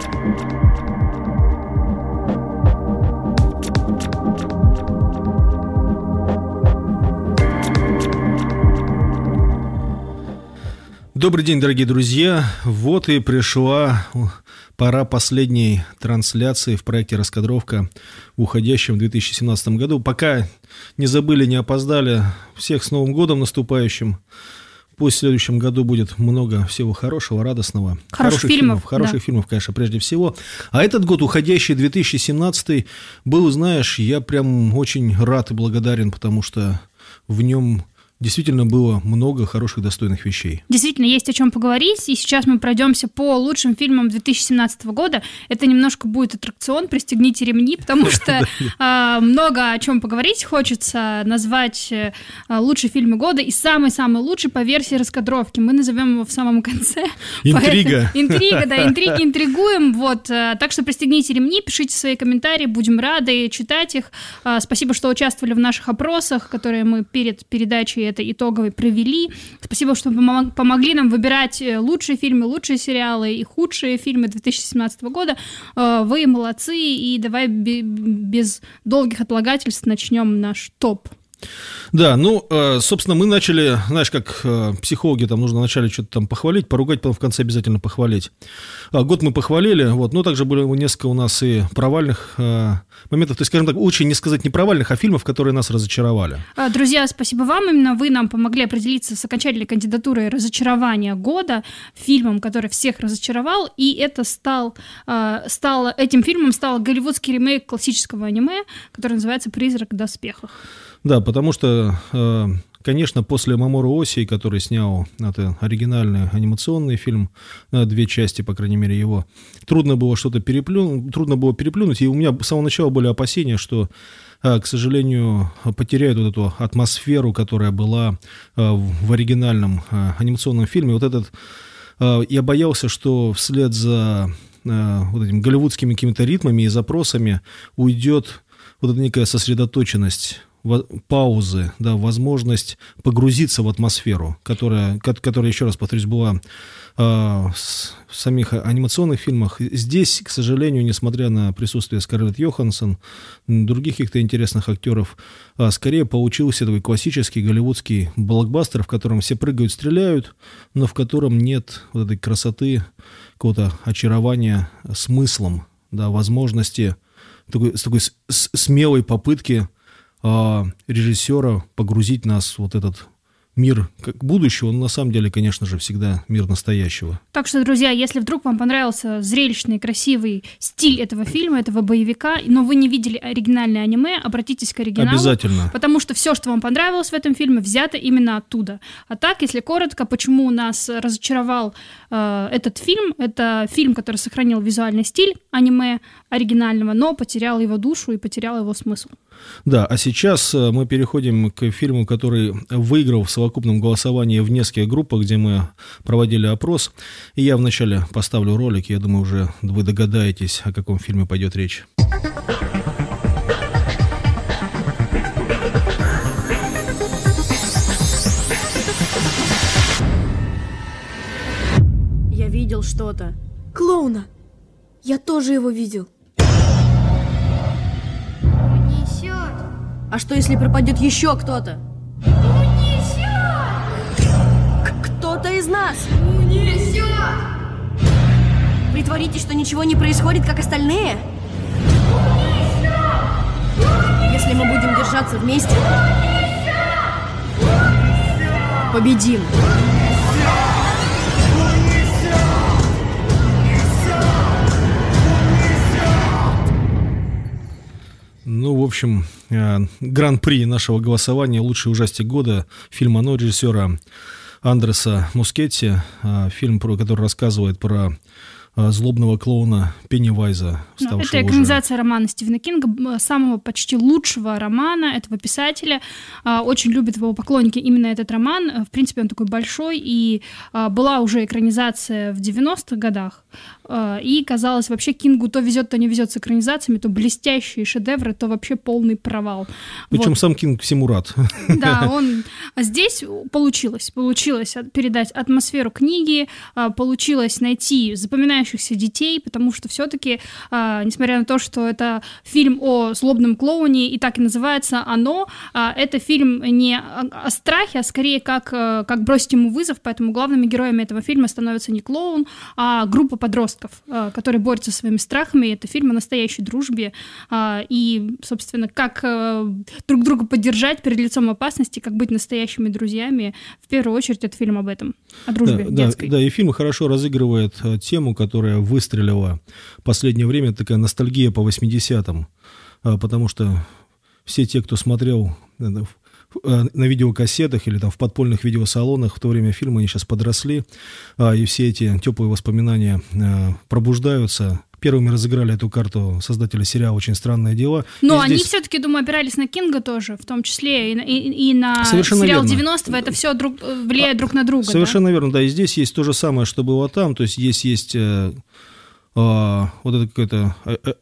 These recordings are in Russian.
Добрый день, дорогие друзья. Вот и пришла пора последней трансляции в проекте «Раскадровка» в уходящем 2017 году. Пока не забыли, не опоздали, всех с Новым годом наступающим. Пусть в следующем году будет много всего хорошего, радостного. Хороших фильмов, конечно, прежде всего. А этот год, уходящий 2017, был, знаешь, я прям очень рад и благодарен, потому что в нем действительно было много хороших, достойных вещей. Действительно, есть о чем поговорить, и сейчас мы пройдемся по лучшим фильмам 2017 года. Это немножко будет аттракцион, пристегните ремни, потому что много о чем поговорить. Хочется назвать лучшие фильмы года, и самый-самый лучший по версии раскадровки. Мы назовем его в самом конце. Интрига. Интриги, интригуем. Вот. Так что пристегните ремни, пишите свои комментарии, будем рады читать их. Спасибо, что участвовали в наших опросах, которые мы перед передачей это итоговый провели. Спасибо, что помогли нам выбирать лучшие фильмы, лучшие сериалы и худшие фильмы 2017 года. Вы молодцы, и давай без долгих отлагательств начнем наш топ. Да, ну, собственно, мы начали, знаешь, как психологи, там нужно вначале что-то там похвалить, поругать, потом в конце обязательно похвалить. Год мы похвалили, вот, но также было несколько у нас и провальных моментов, то есть, скажем так, очень не сказать не провальных, а фильмов, которые нас разочаровали. Друзья, спасибо вам, именно вы нам помогли определиться с окончательной кандидатурой разочарования года, фильмом, который всех разочаровал, и это этим фильмом стал голливудский ремейк классического аниме, который называется «Призрак в доспехах». Да, потому что, конечно, после Мамору Осии, который снял это оригинальный анимационный фильм, на две части, по крайней мере, его, трудно было переплюнуть, и у меня с самого начала были опасения, что, к сожалению, потеряют вот эту атмосферу, которая была в оригинальном анимационном фильме. Вот этот, я боялся, что вслед за вот этими голливудскими какими-то ритмами и запросами уйдет вот эта некая сосредоточенность, паузы, да, возможность погрузиться в атмосферу, которая, еще раз повторюсь, была в самих анимационных фильмах. Здесь, к сожалению, несмотря на присутствие Скарлетт Йоханссон, других каких-то интересных актеров, скорее получился такой классический голливудский блокбастер, в котором все прыгают, стреляют, но в котором нет вот этой красоты, какого-то очарования смыслом, да, возможности такой смелой попытки режиссера погрузить нас в вот этот мир как будущего, он на самом деле, конечно же, всегда мир настоящего. Так что, друзья, если вдруг вам понравился зрелищный, красивый стиль этого фильма, этого боевика, но вы не видели оригинальное аниме, обратитесь к оригиналу. Обязательно. Потому что все, что вам понравилось в этом фильме, взято именно оттуда. А так, если коротко, почему нас разочаровал этот фильм, это фильм, который сохранил визуальный стиль аниме оригинального, но потерял его душу и потерял его смысл. Да, а сейчас мы переходим к фильму, который выиграл в совокупном голосовании в нескольких группах, где мы проводили опрос. И я вначале поставлю ролик, я думаю, уже вы догадаетесь, о каком фильме пойдет речь. Я видел что-то. Клоуна. Я тоже его видел. А что, если пропадет еще кто-то? Унесет! Кто-то из нас! Унесет! Притворитесь, что ничего не происходит, как остальные? Унесет! Если мы будем держаться вместе, победим! Ну, в общем, гран-при нашего голосования «Лучший ужастик года» фильм «Оно» режиссера Андреса Мускетти, фильм, который рассказывает про злобного клоуна Пеннивайза. Это экранизация романа Стивена Кинга, самого почти лучшего романа этого писателя. Очень любят его поклонники именно этот роман. В принципе, он такой большой, и была уже экранизация в 90-х годах. И казалось, вообще Кингу то везет, то не везет с экранизациями, то блестящие шедевры, то вообще полный провал. Причем вот. Сам Кинг всему рад. Да, здесь получилось передать атмосферу книги, получилось найти запоминающиеся начинающихся детей, потому что все-таки, несмотря на то, что это фильм о злобном клоуне, и так и называется «Оно», это фильм не о страхе, а скорее как бросить ему вызов, поэтому главными героями этого фильма становится не клоун, а группа подростков, которые борются со своими страхами. Это фильм о настоящей дружбе и, собственно, как друг друга поддержать перед лицом опасности, как быть настоящими друзьями. В первую очередь это фильм об этом, о дружбе детской. Да, и фильм хорошо разыгрывает тему, которая выстрелила в последнее время, такая ностальгия по 80-м, потому что все те, кто смотрел на видеокассетах или там в подпольных видеосалонах в то время фильма, они сейчас подросли, и все эти теплые воспоминания пробуждаются. Первыми разыграли эту карту создатели сериала «Очень странные дела». Но они все-таки, думаю, опирались на Кинга тоже, в том числе и на совершенно сериал верно. 90-го. Это все влияет друг на друга. Совершенно верно, да. И здесь есть то же самое, что было там. То есть здесь есть вот это какая-то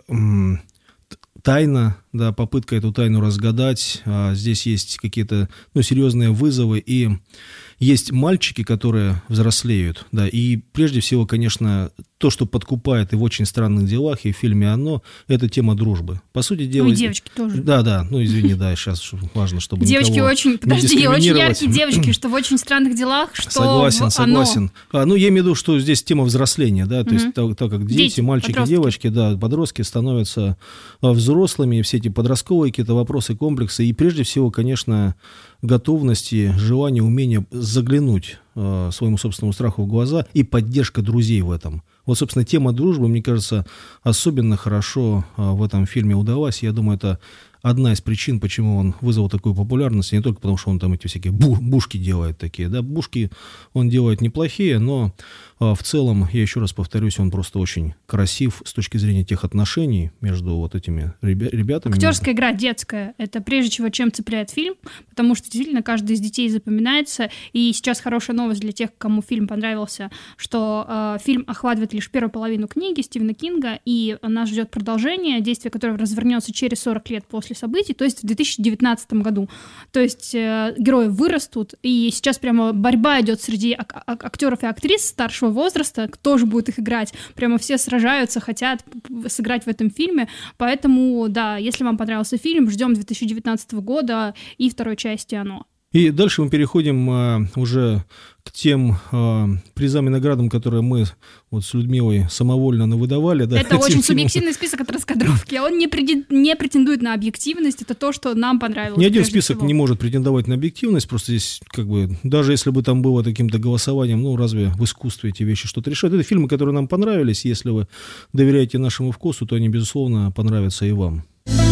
тайна, да, попытка эту тайну разгадать. Здесь есть какие-то серьезные вызовы, и есть мальчики, которые взрослеют, да, и прежде всего, конечно, то, что подкупает и в «Очень странных делах», и в фильме «Оно», это тема дружбы. По сути дела... Ну и девочки тоже. Да, извини, да, сейчас важно, чтобы девочки никого очень, подожди, очень яркие девочки, что в «Очень странных делах», что Согласен. Я имею в виду, что здесь тема взросления, да, то есть так как дети, мальчики, подростки. Девочки, да, подростки становятся взрослыми, и все эти подростковые какие-то вопросы, комплексы, и прежде всего, конечно, готовности, желание, умение заглянуть своему собственному страху в глаза и поддержка друзей в этом. Вот, собственно, тема дружбы, мне кажется, особенно хорошо в этом фильме удалась. Я думаю, это одна из причин, почему он вызвал такую популярность, не только потому, что он там эти всякие бушки делает такие, да, бушки он делает неплохие, но в целом, я еще раз повторюсь, он просто очень красив с точки зрения тех отношений между вот этими ребятами. Актерская игра детская, это прежде всего, чем цепляет фильм, потому что действительно каждый из детей запоминается, и сейчас хорошая новость для тех, кому фильм понравился, что фильм охватывает лишь первую половину книги Стивена Кинга, и нас ждет продолжение, действие которого развернется через 40 лет после событий, то есть в 2019 году. То есть герои вырастут, и сейчас прямо борьба идет среди актеров и актрис старшего возраста, кто же будет их играть. Прямо все сражаются, хотят сыграть в этом фильме. Поэтому, да, если вам понравился фильм, ждем 2019 года и второй части «Оно». И дальше мы переходим уже к тем призам и наградам, которые мы вот с Людмилой самовольно навыдавали. Да, это очень субъективный список от раскадровки. Он не претендует на объективность. Это то, что нам понравилось. Ни один список не может претендовать на объективность. Просто здесь, как бы, даже если бы там было каким-то голосованием, разве в искусстве эти вещи что-то решают? Это фильмы, которые нам понравились. Если вы доверяете нашему вкусу, то они, безусловно, понравятся и вам.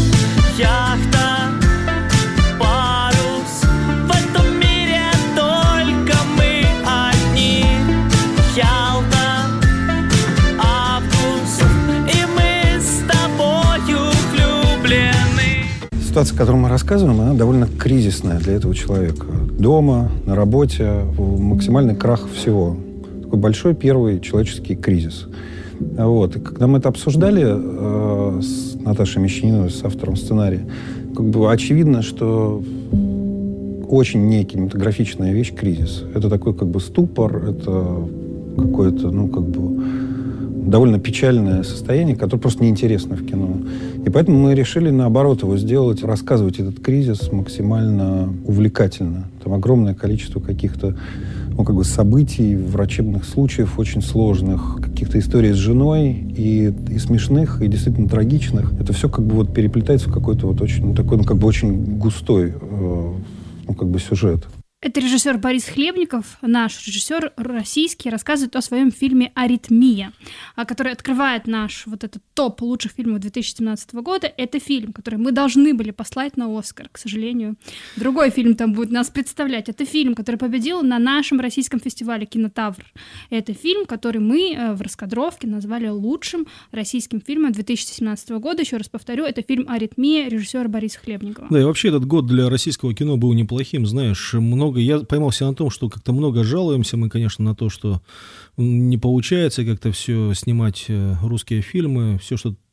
Яхта. Ситуация, о которой мы рассказываем, она довольно кризисная для этого человека. Дома, на работе, максимальный крах всего. Такой большой первый человеческий кризис. Вот. И когда мы это обсуждали с Наташей Мещаниновой, с автором сценария, очевидно, что очень не кинематографичная вещь — кризис. Это такой ступор, это какое-то, довольно печальное состояние, которое просто неинтересно в кино. И поэтому мы решили, наоборот, его сделать, рассказывать этот кризис максимально увлекательно. Там огромное количество каких-то событий, врачебных случаев очень сложных, каких-то историй с женой, и смешных, и действительно трагичных. Это все переплетается в какой-то очень, такой, очень густой сюжет. Это режиссер Борис Хлебников, наш режиссер российский, рассказывает о своем фильме «Аритмия», который открывает наш этот топ лучших фильмов 2017 года. Это фильм, который мы должны были послать на «Оскар», к сожалению. Другой фильм там будет нас представлять. Это фильм, который победил на нашем российском фестивале «Кинотавр». Это фильм, который мы в раскадровке назвали лучшим российским фильмом 2017 года. Еще раз повторю, это фильм «Аритмия» режиссера Бориса Хлебникова. Да, и вообще этот год для российского кино был неплохим, знаешь, я поймался на том, что как-то много жалуемся мы, конечно, на то, что не получается как-то все снимать русские фильмы, все, что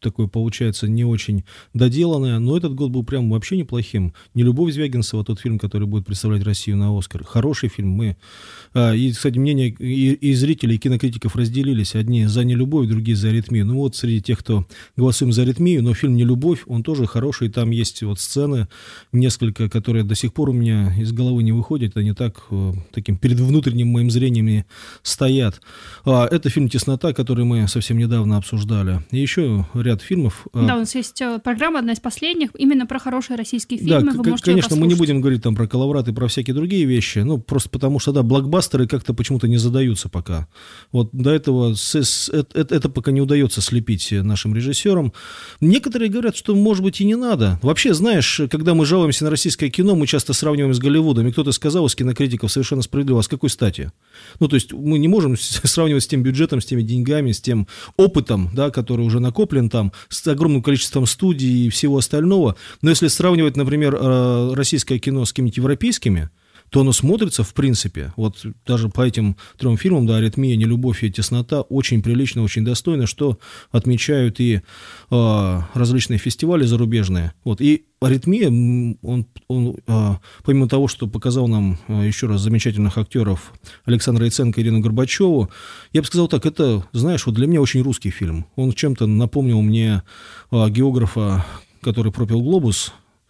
такое получается не очень доделанное, но этот год был прям вообще неплохим. «Нелюбовь» Звягинцева, тот фильм, который будет представлять Россию на «Оскар». Хороший фильм. И, кстати, мнения и зрителей, и кинокритиков разделились. Одни за «Нелюбовь», другие за «Аритмию». Ну вот среди тех, кто голосуем за «Аритмию», но фильм «Нелюбовь», он тоже хороший. Там есть вот сцены несколько, которые до сих пор у меня из головы не выходят. Они таким перед внутренним моим зрением стоят. Это фильм «Теснота», который мы совсем недавно обсуждали. И еще ряд фильмов. Да, у нас есть программа, одна из последних, именно про хорошие российские фильмы. Да, вы можете конечно, мы не будем говорить там про «Коловрат» и про всякие другие вещи, ну, просто потому что, да, блокбастеры как-то почему-то не задаются пока. Вот до этого это пока не удается слепить нашим режиссерам. Некоторые говорят, что, может быть, и не надо. Вообще, знаешь, когда мы жалуемся на российское кино, мы часто сравниваем с Голливудом. И кто-то сказал из кинокритиков совершенно справедливо, а с какой стати? Ну, то есть мы не можем сравнивать с тем бюджетом, с теми деньгами, с тем опытом, да, который уже накоплен там, с огромным количеством студий и всего остального. Но если сравнивать, например, российское кино с какими-нибудь европейскими, то оно смотрится, в принципе, вот даже по этим 3 фильмам, да, «Аритмия», «Нелюбовь» и «Теснота», очень прилично, очень достойно, что отмечают и различные фестивали зарубежные. Вот, и «Аритмия», он помимо того, что показал нам еще раз замечательных актеров Александра Яценко и Ирину Горбачеву, я бы сказал так, это, знаешь, вот для меня очень русский фильм. Он чем-то напомнил мне географа, который пропил «Глобус».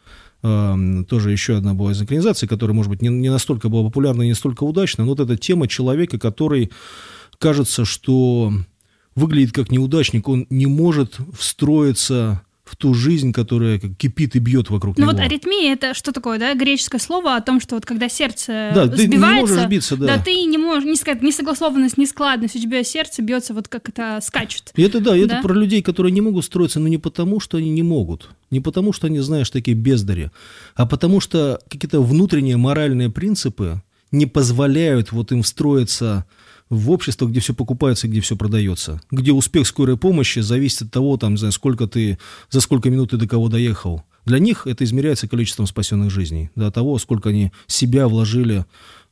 Тоже еще одна была из экранизаций, которая, может быть, не настолько была популярна, не настолько удачна, но вот эта тема человека, который, кажется, что выглядит как неудачник, он не может встроиться в ту жизнь, которая кипит и бьет вокруг него. Ну вот аритмия — это что такое, да? Греческое слово о том, что вот когда сердце сбивается, ты не можешь биться, да. Да, ты не можешь, несогласованность, нескладность, у тебя сердце бьется вот как это скачет. И это, да, это про людей, которые не могут строиться, но не потому, что они не могут, не потому, что они, знаешь, такие бездари, а потому что какие-то внутренние моральные принципы не позволяют вот им встроиться в общество, где все покупается и где все продается, где успех скорой помощи зависит от того, там, не знаю, за сколько минут ты до кого доехал. Для них это измеряется количеством спасенных жизней, до того, сколько они себя вложили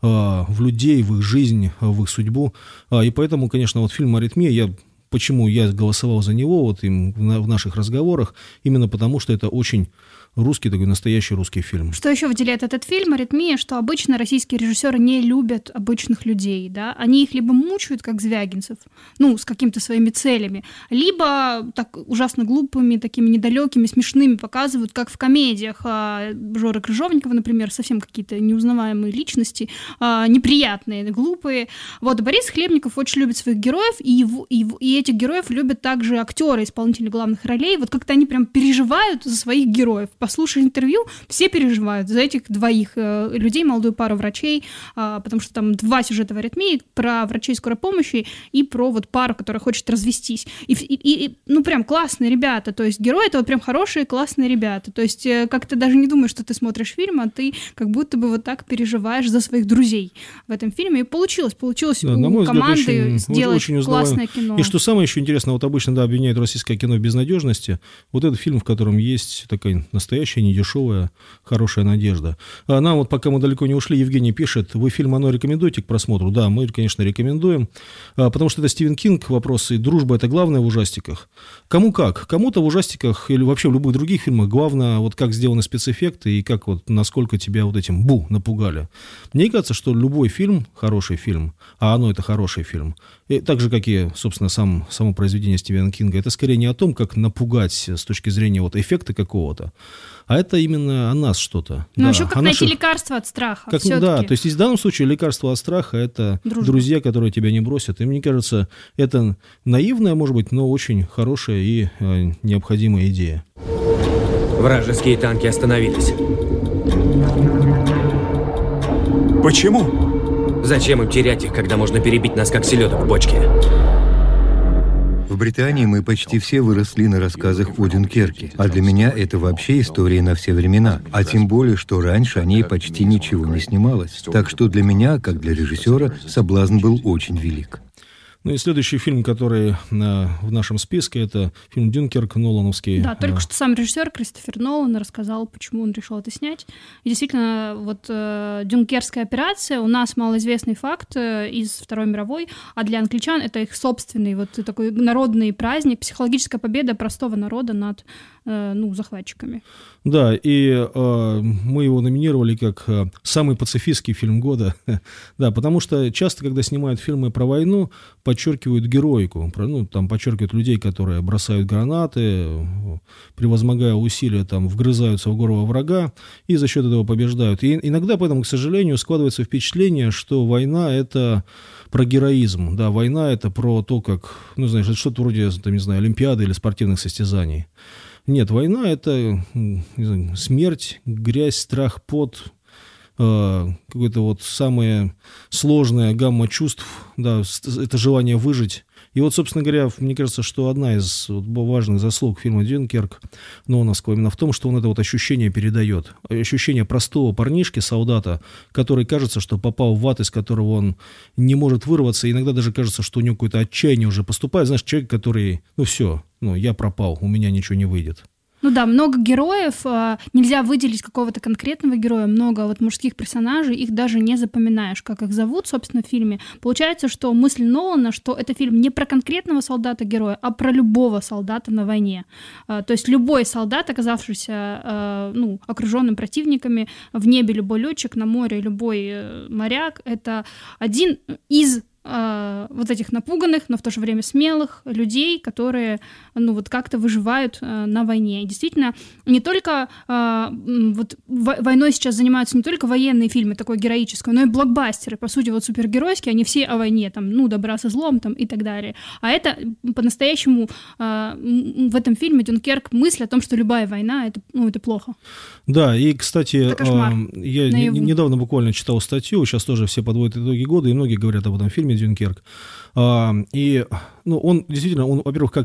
в людей, в их жизнь, в их судьбу. И поэтому, конечно, вот фильм «Аритмия», почему я голосовал за него вот в наших разговорах, именно потому, что это очень русский, такой настоящий русский фильм. Что еще выделяет этот фильм «Аритмия», что обычно российские режиссеры не любят обычных людей, да, они их либо мучают, как Звягинцев, ну, с какими-то своими целями, либо так ужасно глупыми, такими недалекими, смешными показывают, как в комедиях Жоры Крыжовникова, например, совсем какие-то неузнаваемые личности, неприятные, глупые. Вот Борис Хлебников очень любит своих героев, и этих героев любят также актеры, исполнители главных ролей, вот как-то они прям переживают за своих героев. Послушай интервью, все переживают за этих двоих людей, молодую пару врачей, потому что там 2 сюжета в «Аритмии» про врачей скорой помощи и про вот пару, которая хочет развестись. И ну прям классные ребята, то есть герои — это вот прям хорошие, классные ребята. То есть как ты даже не думаешь, что ты смотришь фильм, а ты как будто бы вот так переживаешь за своих друзей в этом фильме. И получилось да, у команды сделать очень классное кино. И что самое еще интересное, вот обычно, да, обвиняют российское кино в безнадежности. Вот этот фильм, в котором есть такая настоящая, недешевая, хорошая надежда. А нам вот, пока мы далеко не ушли, Евгений пишет: вы фильм «Оно» рекомендуете к просмотру? Да, мы, конечно, рекомендуем, потому что это Стивен Кинг, вопрос, и дружба — это главное в ужастиках. Кому как? Кому-то в ужастиках или вообще в любых других фильмах главное, вот как сделаны спецэффекты и как вот, насколько тебя вот этим напугали. Мне кажется, что любой фильм — хороший фильм, а «Оно» — это хороший фильм. И так же, как и, собственно, само произведение Стивена Кинга, это скорее не о том, как напугать с точки зрения вот эффекта какого-то, а это именно о нас что-то. Ну, да, еще как найти лекарство от страха. Да, то есть в данном случае лекарство от страха — это друзья, которые тебя не бросят. И мне кажется, это наивная, может быть, но очень хорошая и необходимая идея. Вражеские танки остановились. Почему? Зачем им терять их, когда можно перебить нас, как селедок в бочке? В Британии мы почти все выросли на рассказах о Дюнкерке, а для меня это вообще история на все времена, а тем более, что раньше о ней почти ничего не снималось. Так что для меня, как для режиссера, соблазн был очень велик. Ну и следующий фильм, который в нашем списке, это фильм «Дюнкерк» нолановский. Да, только что сам режиссер Кристофер Нолан рассказал, почему он решил это снять. И действительно, вот «Дюнкерская операция» у нас малоизвестный факт из Второй мировой, а для англичан это их собственный вот такой народный праздник, психологическая победа простого народа над захватчиками. Да, и мы его номинировали как самый пацифистский фильм года. Да, потому что часто, когда снимают фильмы про войну, подчеркивают героику, там подчеркивают людей, которые бросают гранаты, превозмогая усилия, там, вгрызаются в горло врага и за счет этого побеждают. И иногда поэтому, к сожалению, складывается впечатление, что война — это про героизм. Да, война — это про то, как, это что-то вроде, там, не знаю, Олимпиады или спортивных состязаний. Нет, война — это смерть, грязь, страх, пот, какое-то вот самая сложная гамма чувств, да, это желание выжить. И вот, собственно говоря, мне кажется, что одна из важных заслуг фильма «Дюнкерк» нолановского именно в том, что он это вот ощущение передает. Ощущение простого парнишки, солдата, который кажется, что попал в ад, из которого он не может вырваться. И иногда даже кажется, что у него какое-то отчаяние уже поступает. Знаешь, человек, который, все, я пропал, у меня ничего не выйдет. Ну да, много героев, нельзя выделить какого-то конкретного героя, много вот мужских персонажей, их даже не запоминаешь, как их зовут, собственно, в фильме. Получается, что мысль Нолана, что это фильм не про конкретного солдата-героя, а про любого солдата на войне. То есть любой солдат, оказавшийся окруженным противниками, в небе любой летчик, на море любой моряк, это один из вот этих напуганных, но в то же время смелых людей, которые, как-то выживают на войне. И действительно, не только войной сейчас занимаются не только военные фильмы, такое героическое, но и блокбастеры, по сути, вот супергеройские, они все о войне, там, добра со злом, там, и так далее. А это по-настоящему в этом фильме «Дюнкерк» мысль о том, что любая война, это плохо. Да, и, кстати, я недавно буквально читал статью, сейчас тоже все подводят итоги года, и многие говорят об этом фильме «Дюнкерк». И он действительно, во-первых, как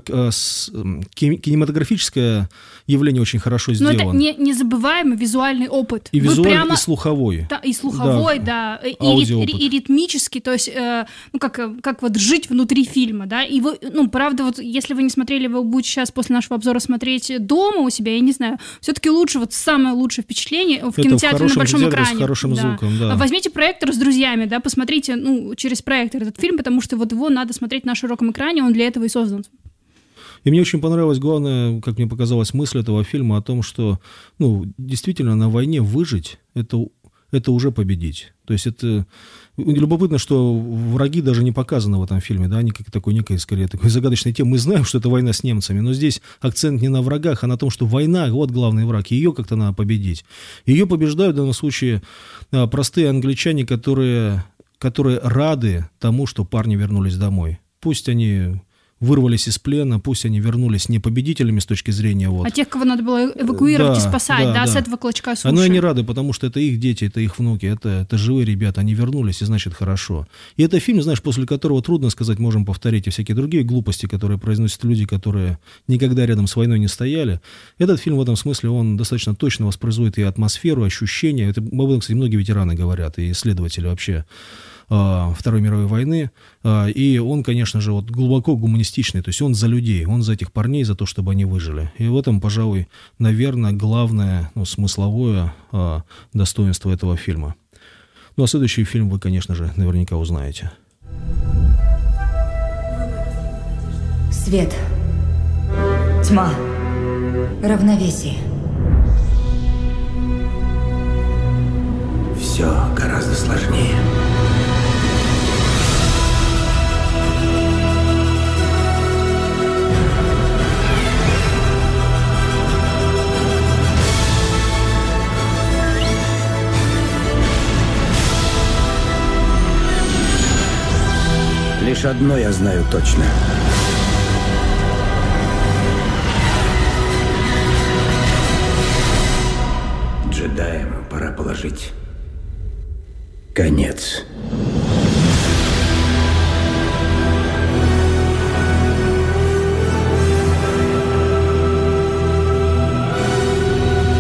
кинематографическое явление очень хорошо сделан. Но это незабываемый визуальный опыт. И визуальный, и слуховой. Да, и слуховой, да. И ритмический, то есть, как вот жить внутри фильма, да. И вы, правда, вот если вы не смотрели, вы будете сейчас после нашего обзора смотреть дома у себя, я не знаю, все-таки лучше, вот самое лучшее впечатление в кинотеатре на большом экране. С хорошим звуком, да. Возьмите проектор с друзьями, да, посмотрите, через проектор этот фильм, потому что вот его надо смотреть на широком экране, он для этого и создан. И мне очень понравилась главная, как мне показалась, мысль этого фильма о том, что, действительно, на войне выжить — это уже победить. То есть это любопытно, что враги даже не показаны в этом фильме, да, они как некой, скорее, такой загадочной темы. Мы знаем, что это война с немцами, но здесь акцент не на врагах, а на том, что война — вот главный враг, ее как-то надо победить. Ее побеждают в данном случае простые англичане, которые рады тому, что парни вернулись домой. Пусть они вырвались из плена, пусть они вернулись не победителями с точки зрения... А тех, кого надо было эвакуировать и спасать, с этого клочка суши. Но они рады, потому что это их дети, это их внуки, это живые ребята, они вернулись, и значит хорошо. И это фильм, знаешь, после которого трудно сказать, можем повторить и всякие другие глупости, которые произносят люди, которые никогда рядом с войной не стояли. Этот фильм в этом смысле, он достаточно точно воспроизводит и атмосферу, ощущения. Это, об этом, кстати, многие ветераны говорят, и исследователи вообще Второй мировой войны, и он, конечно же, вот глубоко гуманистичный, то есть он за людей, он за этих парней, за то, чтобы они выжили. И в этом, пожалуй, наверное, главное, смысловое достоинство этого фильма. Ну, а следующий фильм вы, конечно же, наверняка узнаете. Свет, тьма, равновесие. Все гораздо сложнее. Лишь одно я знаю точно. Джедаям пора положить конец.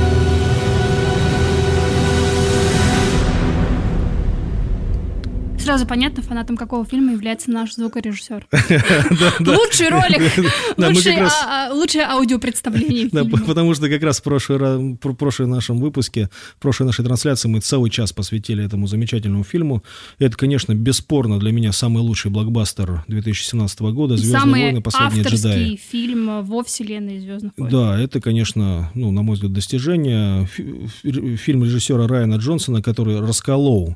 Сразу Сразу понятно, фанатом какого фильма является наш звукорежиссер. Лучший ролик, лучшее аудиопредставление фильма. Потому что как раз в прошлом нашем выпуске, в прошлой нашей трансляции мы целый час посвятили этому замечательному фильму. Это, конечно, бесспорно для меня самый лучший блокбастер 2017 года «Звездные войны. Последние джедаи». Самый авторский фильм во вселенной «Звездных войн». Да, это, конечно, на мой взгляд, достижение. Фильм режиссера Райана Джонсона, который расколол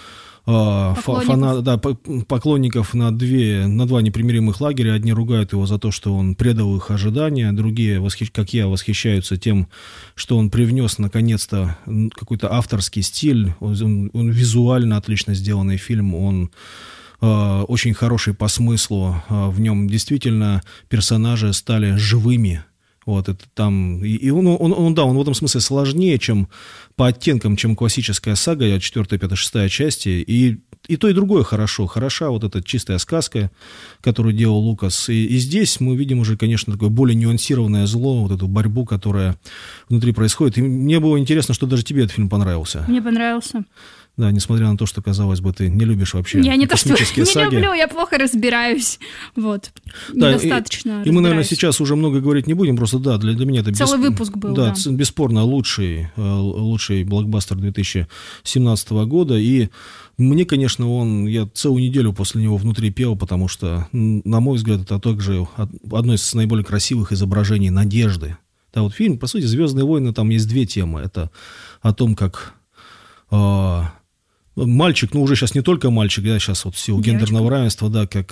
поклонников на два непримиримых лагеря. Одни ругают его за то, что он предал их ожидания, другие, как я, восхищаются тем, что он привнес наконец-то какой-то авторский стиль. Он визуально отлично сделанный фильм, он очень хороший по смыслу. В нем действительно персонажи стали живыми. Вот это там, он в этом смысле сложнее, чем по оттенкам, чем классическая сага, 4, 5, 6 части, и то, и другое хороша вот эта чистая сказка, которую делал Лукас, и здесь мы видим уже, конечно, такое более нюансированное зло, вот эту борьбу, которая внутри происходит, и мне было интересно, что даже тебе этот фильм понравился. Мне понравился. Да, несмотря на то, что, казалось бы, ты не любишь вообще я не то, что космические саги. Не люблю, я плохо разбираюсь. Вот. Да, недостаточно и мы, наверное, сейчас уже много говорить не будем, просто, да, для меня это... Целый выпуск был, да. Бесспорно, лучший блокбастер 2017 года, и мне, конечно, я целую неделю после него внутри пел, потому что, на мой взгляд, это также одно из наиболее красивых изображений надежды. Да, вот фильм, по сути, «Звездные войны», там есть две темы. Это о том, как... мальчик, уже сейчас не только мальчик, да, сейчас вот в силу гендерного равенства, да, как,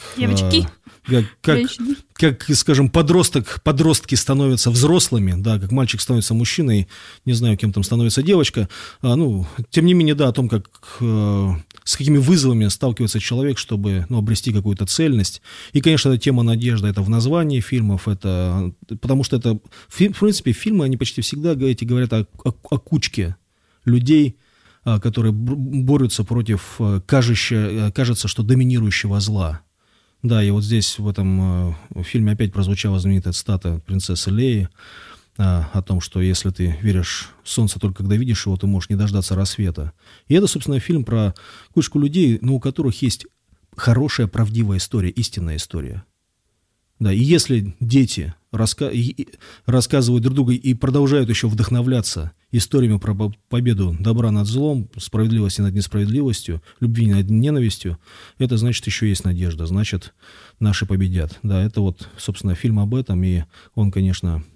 скажем, подростки становятся взрослыми, да, как мальчик становится мужчиной, не знаю, кем там становится девочка, тем не менее, да, о том, как, с какими вызовами сталкивается человек, чтобы, обрести какую-то цельность. И, конечно, эта тема надежды, это в названии фильмов, потому что это, в принципе, фильмы, они почти всегда говорят о кучке людей, которые борются против, кажется, что доминирующего зла. Да, и вот здесь, в этом фильме опять прозвучала знаменитая цитата принцессы Леи о том, что если ты веришь в солнце только когда видишь его, ты можешь не дождаться рассвета. И это, собственно, фильм про кучку людей, но у которых есть хорошая, правдивая история, истинная история. Да, и если дети рассказывают друг другу и продолжают еще вдохновляться историями про победу добра над злом, справедливости над несправедливостью, любви над ненавистью, это значит, еще есть надежда, значит, наши победят. Да, это вот, собственно, фильм об этом, и он, конечно,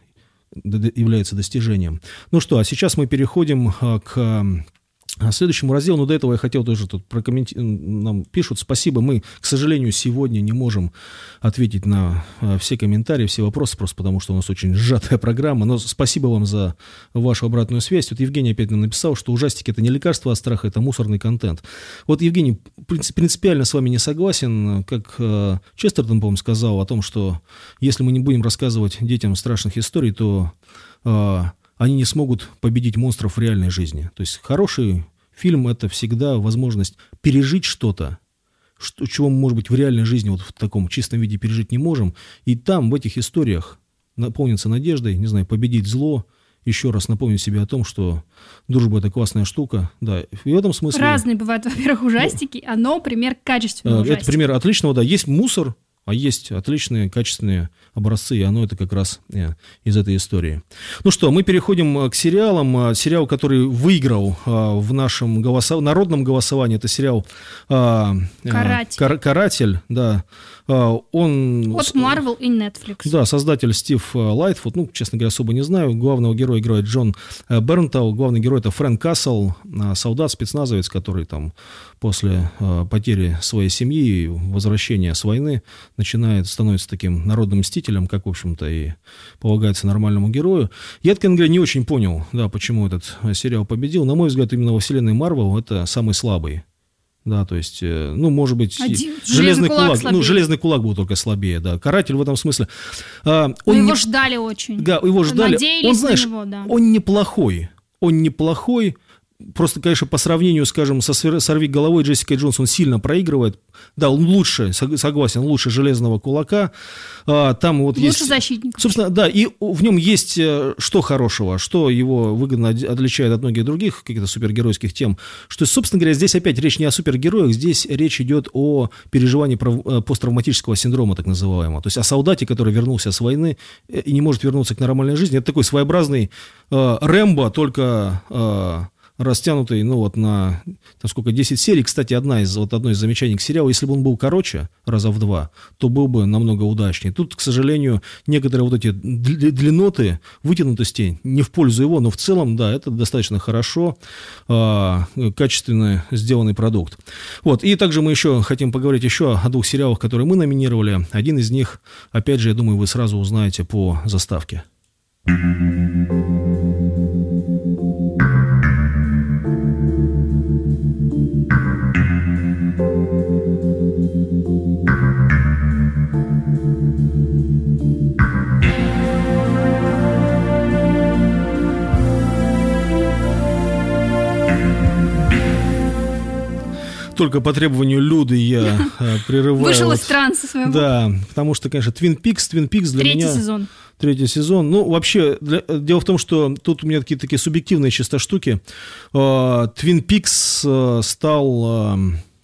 является достижением. Ну что, а сейчас мы переходим к следующему разделу, но до этого я хотел тоже тут прокомментировать, нам пишут, спасибо, мы, к сожалению, сегодня не можем ответить на все комментарии, все вопросы, просто потому что у нас очень сжатая программа, но спасибо вам за вашу обратную связь. Вот Евгений опять нам написал, что ужастики — это не лекарство от страха, это мусорный контент. Вот, Евгений, принципиально с вами не согласен, как Честертон, по-моему, сказал о том, что если мы не будем рассказывать детям страшных историй, то они не смогут победить монстров в реальной жизни. То есть хороший фильм — это всегда возможность пережить что-то, чего мы, может быть, в реальной жизни вот в таком чистом виде пережить не можем. И там, в этих историях, наполниться надеждой, не знаю, победить зло, еще раз напомнить себе о том, что дружба — это классная штука. Да, и в этом смысле... Разные бывают, во-первых, ужастики, но пример качественного ужастика. Это пример отличного, да. Есть мусор, а есть отличные, качественные образцы, и оно это как раз из этой истории. Ну что, мы переходим к сериалам. Сериал, который выиграл в нашем народном голосовании, это сериал «Каратель». Да. Он... От Marvel и Netflix. Да, создатель Стив Лайтфуд, честно говоря, особо не знаю. Главного героя играет Джон Бернтау. Главный герой — это Фрэнк Кассел, солдат-спецназовец, который там после потери своей семьи и возвращения с войны становится таким народным мстителем, как, в общем-то, и полагается нормальному герою. Я, откровенно говоря, не очень понял, да, почему этот сериал победил. На мой взгляд, именно во вселенной Марвел это самый слабый. Да, то есть, может быть, железный кулак был только слабее, да. Каратель в этом смысле. Его ждали очень. Да, его ждали. Надеялись на него, да. Он неплохой. просто, конечно, по сравнению, скажем, со «Сорви головой» Джессикой Джонс, он сильно проигрывает. Да, он лучше, согласен, лучше «Железного кулака». Там вот лучше есть... защитник. Собственно, да, и в нем есть что хорошего, что его выгодно отличает от многих других каких-то супергеройских тем, что, собственно говоря, здесь опять речь не о супергероях, здесь речь идет о переживании посттравматического синдрома, так называемого. То есть о солдате, который вернулся с войны и не может вернуться к нормальной жизни. Это такой своеобразный Рэмбо, только... растянутый, ну, вот на, сколько, 10 серий. Кстати, одно из замечаний к сериалу, если бы он был короче, раза в 2, то был бы намного удачнее. Тут, к сожалению, некоторые вот эти длинноты, вытянутости не в пользу его, но в целом, да, это достаточно хорошо, качественно сделанный продукт. Вот, и также мы еще хотим поговорить еще о 2 сериалах, которые мы номинировали. Один из них, опять же, я думаю, вы сразу узнаете по заставке. Только по требованию Люды я прерываю. Вышел из транса своего. Да, потому что, конечно, Twin Peaks для меня... Третий сезон. Ну, вообще, дело в том, что тут у меня какие-то такие субъективные чисто штуки. Twin Peaks стал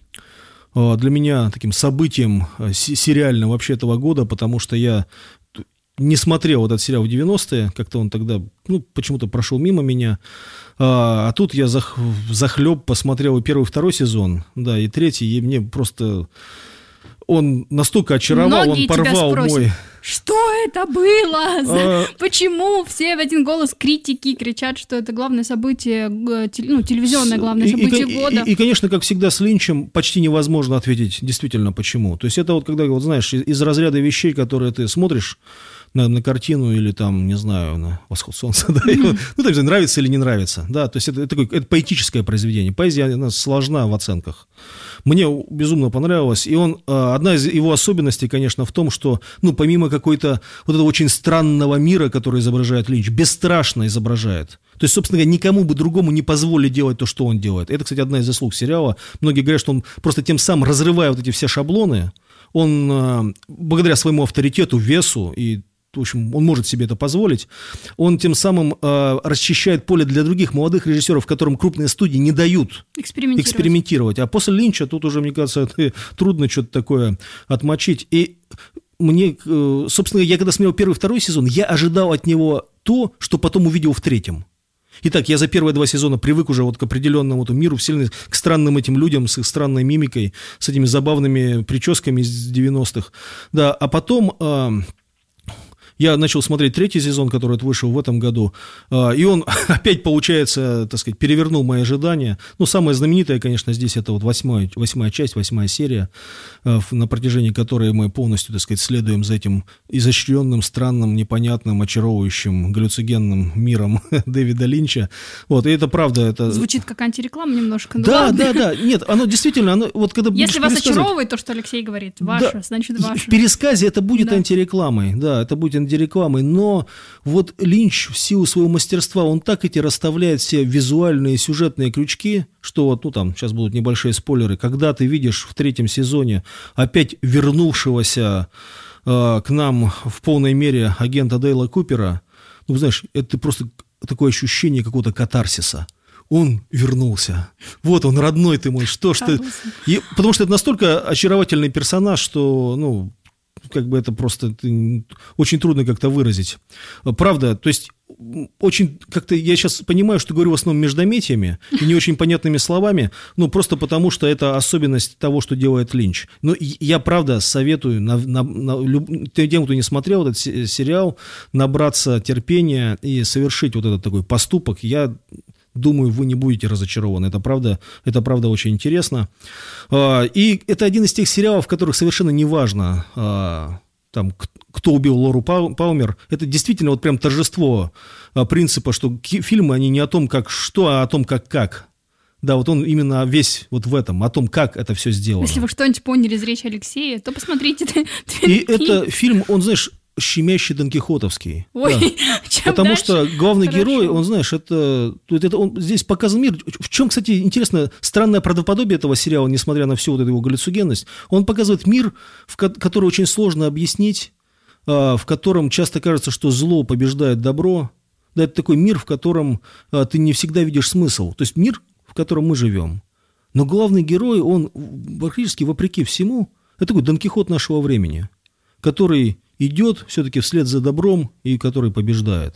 для меня таким событием сериальным вообще этого года, потому что я не смотрел этот сериал в 90-е, как-то он тогда, почему-то прошел мимо меня. А тут я захлеб посмотрел и 1, и 2 сезон, да, и 3, и мне просто... Он настолько очаровал, многие он порвал мой... Что это было? Почему все в один голос критики кричат, что это главное событие, телевизионное главное событие года? И, конечно, как всегда с Линчем, почти невозможно ответить действительно почему. То есть это вот когда, вот знаешь, из разряда вещей, которые ты смотришь на картину или там, не знаю, на «Восход солнца», да, там нравится или не нравится, да, то есть это поэтическое произведение. Поэзия, она сложна в оценках. Мне безумно понравилось, и одна из его особенностей, конечно, в том, что, помимо какой-то вот этого очень странного мира, который изображает Линч, бесстрашно изображает. То есть, собственно говоря, никому бы другому не позволили делать то, что он делает. Это, кстати, одна из заслуг сериала. Многие говорят, что он просто тем самым, разрывая вот эти все шаблоны, он благодаря своему авторитету, весу и в общем, он может себе это позволить, он тем самым расчищает поле для других молодых режиссеров, которым крупные студии не дают экспериментировать. А после Линча тут уже, мне кажется, трудно что-то такое отмочить. И мне, собственно, я когда смотрел 1 и 2 сезон, я ожидал от него то, что потом увидел в 3. Итак, я за первые 2 сезона привык уже вот к определенному миру вселенной, к странным этим людям с их странной мимикой, с этими забавными прическами из 90-х. Да, а потом... Я начал смотреть 3 сезон, который вышел в этом году, и он опять, получается, так сказать, перевернул мои ожидания. Самое знаменитое, конечно, здесь это вот 8 часть, 8 серия, на протяжении которой мы полностью, так сказать, следуем за этим изощренным, странным, непонятным, очаровывающим, галлюцигенным миром Дэвида Линча. Вот, и это правда. Это... Звучит как антиреклама немножко. Да. Нет, оно действительно, вот когда если вас очаровывает то, что Алексей говорит, ваше, значит ваше. В пересказе это будет антирекламой, да, это будет антирекламой, но вот Линч в силу своего мастерства, он так эти расставляет все визуальные сюжетные крючки, что вот, сейчас будут небольшие спойлеры, когда ты видишь в 3 сезоне опять вернувшегося к нам в полной мере агента Дейла Купера, знаешь, это просто такое ощущение какого-то катарсиса. Он вернулся. Вот он, родной ты мой, что ж ты... Потому что это настолько очаровательный персонаж, что, это просто очень трудно как-то выразить. Правда, то есть очень как-то я сейчас понимаю, что говорю в основном междометиями и не очень понятными словами, просто потому что это особенность того, что делает Линч. Но я, правда, советую тем, кто не смотрел этот сериал, набраться терпения и совершить вот этот такой поступок. Я думаю, вы не будете разочарованы. Это правда очень интересно. И это один из тех сериалов, в которых совершенно не важно, кто убил Лору Палмер. Это действительно вот прям торжество принципа, что фильмы, они не о том, как что, а о том, как. Да, вот он именно весь вот в этом, о том, как это все сделано. Если вы что-нибудь поняли из речи Алексея, то посмотрите. И это фильм, он, знаешь, щемящий донкихотовский. Ой, да. чем Потому дальше? что главный Хорошо. герой, он, знаешь, он здесь показан мир. В чем, кстати, интересно, странное правдоподобие этого сериала, несмотря на всю вот эту его галлюциногенность, он показывает мир, который очень сложно объяснить, в котором часто кажется, что зло побеждает добро. Да, это такой мир, в котором ты не всегда видишь смысл. То есть мир, в котором мы живем. Но главный герой, он практически вопреки всему, это такой Дон Кихот нашего времени, который идет все-таки вслед за добром и который побеждает.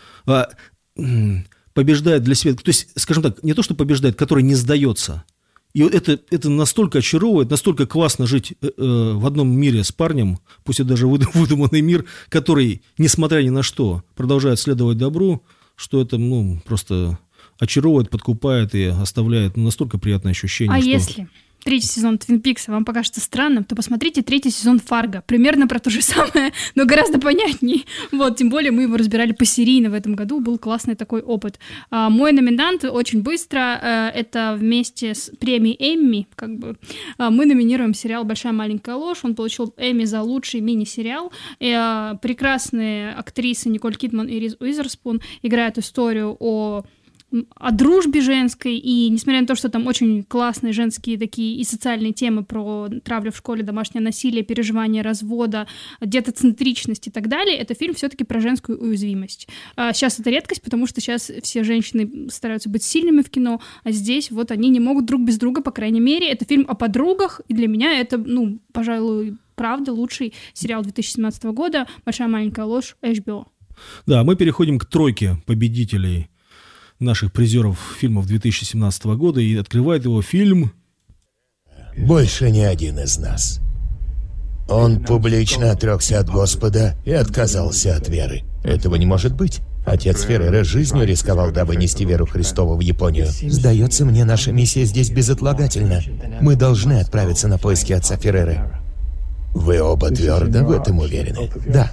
Побеждает для себя, то есть, скажем так, не то, что побеждает, который не сдается. И это настолько очаровывает, настолько классно жить в одном мире с парнем, пусть это даже выдуманный мир, который, несмотря ни на что, продолжает следовать добру, что это просто очаровывает, подкупает и оставляет настолько приятное ощущение. Если третий сезон Твин Пикса вам покажется странным, то посмотрите третий сезон Фарго. Примерно про то же самое, но гораздо понятнее. Вот, тем более мы его разбирали посерийно в этом году, был классный такой опыт. Мой номинант очень быстро, это вместе с премией Эмми, мы номинируем сериал «Большая маленькая ложь». Он получил Эмми за лучший мини-сериал. Прекрасные актрисы Николь Кидман и Риз Уизерспун играют историю о дружбе женской, и несмотря на то, что там очень классные женские такие и социальные темы про травлю в школе, домашнее насилие, переживание развода, детоцентричность и так далее, это фильм все-таки про женскую уязвимость. Сейчас это редкость, потому что сейчас все женщины стараются быть сильными в кино, а здесь вот они не могут друг без друга, по крайней мере. Это фильм о подругах, и для меня это, пожалуй, правда, лучший сериал 2017 года «Большая маленькая ложь» HBO. Да, мы переходим к тройке победителей наших призеров фильмов 2017 года, и открывает его фильм «Больше не один из нас». Он публично отрекся от Господа и отказался от веры. Этого не может быть. Отец Феррера жизнью рисковал, дабы нести веру Христову в Японию. Сдается мне, наша миссия здесь безотлагательна. Мы должны отправиться на поиски отца Ферреры. Вы оба твердо в этом уверены? Да.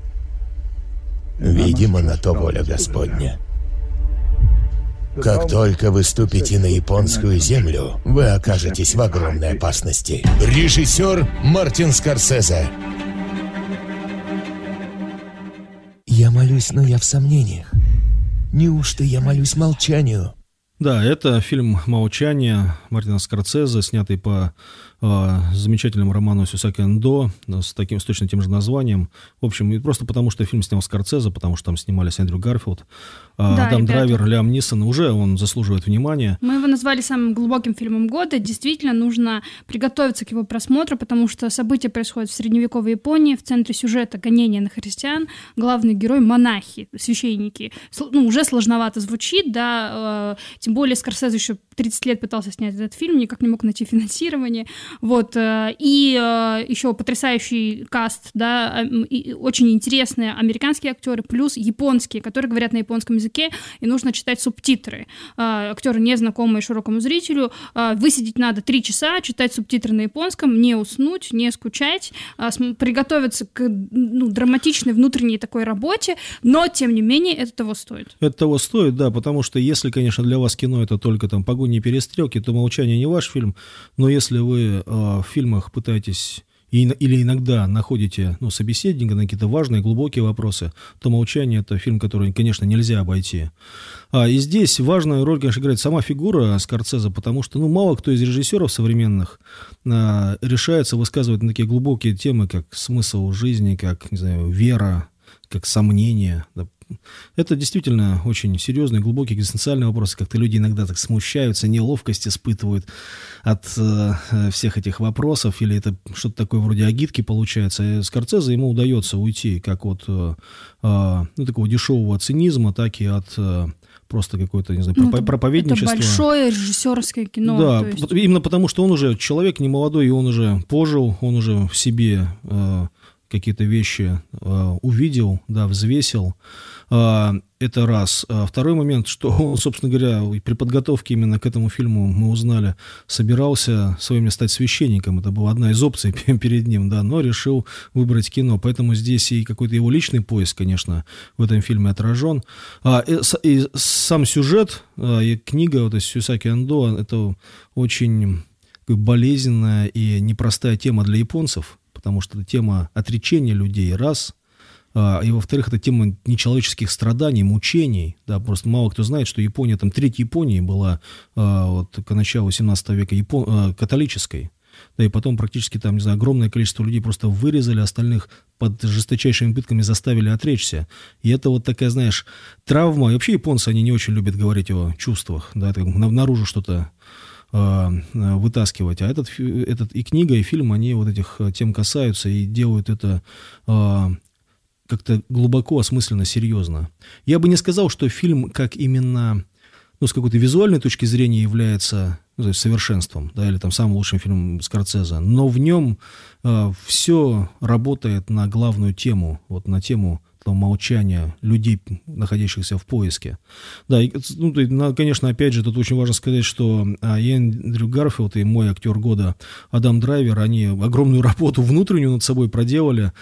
Видимо, на то воля Господня. Как только вы ступите на японскую землю, вы окажетесь в огромной опасности. Режиссер Мартин Скорсезе. Я молюсь, но я в сомнениях. Неужто я молюсь молчанию? Да, это фильм «Молчание» Мартина Скорсезе, снятый по замечательному роману Сюсаки Эндо с точно тем же названием. В общем, и просто потому, что фильм снял Скорсезе, потому что там снимались Эндрю Гарфилд, Адам Драйвер, Лиам Нисон. Уже он заслуживает внимания. Мы его назвали самым глубоким фильмом года. Действительно, нужно приготовиться к его просмотру, потому что события происходят в средневековой Японии. В центре сюжета гонения на христиан. Главный герой — монахи, священники. Уже сложновато звучит, да. Тем более Скорсезе еще 30 лет пытался снять этот фильм, никак не мог найти финансирование. Вот. И еще потрясающий каст, да, и очень интересные американские актеры, плюс японские, которые говорят на японском языке, и нужно читать субтитры. Актеры, незнакомые широкому зрителю. Высидеть надо 3 часа, читать субтитры на японском, не уснуть, не скучать, приготовиться к драматичной внутренней такой работе, но, тем не менее, это того стоит. Это того стоит, да, потому что если, конечно, для вас кино это только там погони и перестрелки, то «Молчание» не ваш фильм, но если вы в фильмах пытаетесь или иногда находите собеседника на какие-то важные, глубокие вопросы, то «Молчание» — это фильм, который, конечно, нельзя обойти. И здесь важную роль, конечно, играет сама фигура Скорсезе, потому что мало кто из режиссеров современных решается высказывать на такие глубокие темы, как смысл жизни, как, не знаю, вера, как сомнения. Это действительно очень серьезные, глубокие экзистенциальные вопросы. Как-то люди иногда так смущаются, неловкость испытывают от всех этих вопросов, или это что-то такое вроде агитки получается. И Скорсезе, ему удается уйти как от такого дешевого цинизма, так и от просто какое-то, не знаю, проповедничество. Это большое режиссерское кино. Да, именно потому, что он уже человек не молодой, и он уже пожил, он уже в себе какие-то вещи увидел, да, взвесил. Это раз. Второй момент, что он, собственно говоря, при подготовке именно к этому фильму, мы узнали, собирался в свое время стать священником. Это была одна из опций перед ним, да, но решил выбрать кино. Поэтому здесь и какой-то его личный поиск, конечно, в этом фильме отражен. И сам сюжет, и книга вот из Сюсаки Эндо, это очень болезненная и непростая тема для японцев, потому что это тема отречения людей, раз, И, во-вторых, это тема нечеловеческих страданий, мучений. Да, просто мало кто знает, что Япония, там треть Японии была вот, к началу 17 века католической. Да, и потом практически там, не знаю, огромное количество людей просто вырезали, остальных под жесточайшими пытками заставили отречься. И это вот такая, знаешь, травма. И вообще японцы, они не очень любят говорить о чувствах, да, наружу что-то вытаскивать. А этот и книга, и фильм, они вот этих тем касаются и делают это как-то глубоко, осмысленно, серьезно. Я бы не сказал, что фильм как именно, ну, с какой-то визуальной точки зрения является совершенством, да, или там самым лучшим фильмом Скорсезе, но в нем все работает на главную тему, вот на тему молчания людей, находящихся в поиске. Да, конечно, опять же, тут очень важно сказать, что и Эндрю Гарфилд, и мой актер года Адам Драйвер, они огромную работу внутреннюю над собой проделали